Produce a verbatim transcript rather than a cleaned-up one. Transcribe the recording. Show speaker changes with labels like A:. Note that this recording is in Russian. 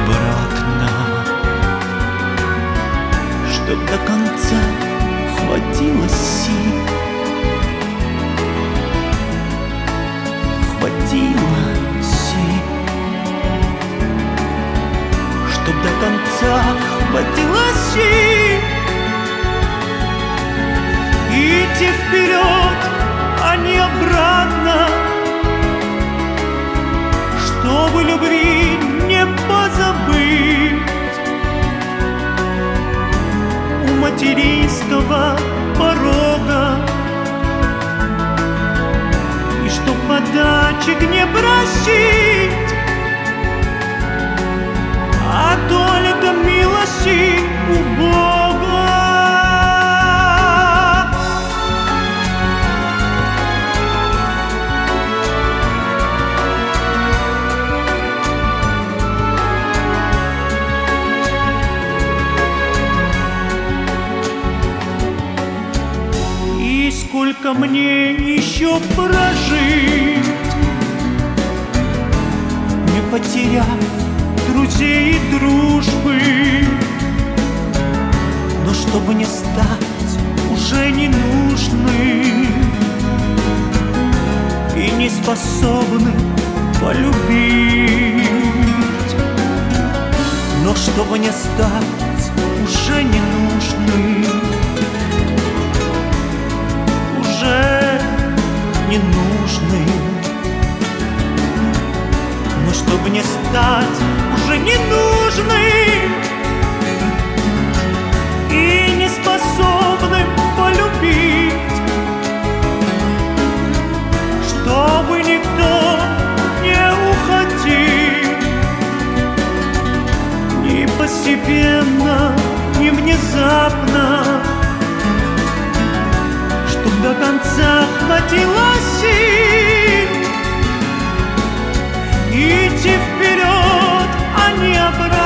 A: обратно, чтоб до конца хватило сил, хватило сил, чтоб до конца хватило сил идти вперед, а не обратно, чтобы любви не позабыть у материнского порога, и чтоб подачек не просить, а только милости у Бога. Сколько мне еще прожить, не потеряв друзей и дружбы, но чтобы не стать уже ненужным и не способным полюбить, но чтобы не стать уже ненужным, уже ненужным, но чтобы не стать уже ненужным и не способным полюбить, чтобы никто не уходил ни постепенно, ни внезапно, чтоб до конца хватило сил идти вперед, а не обратно.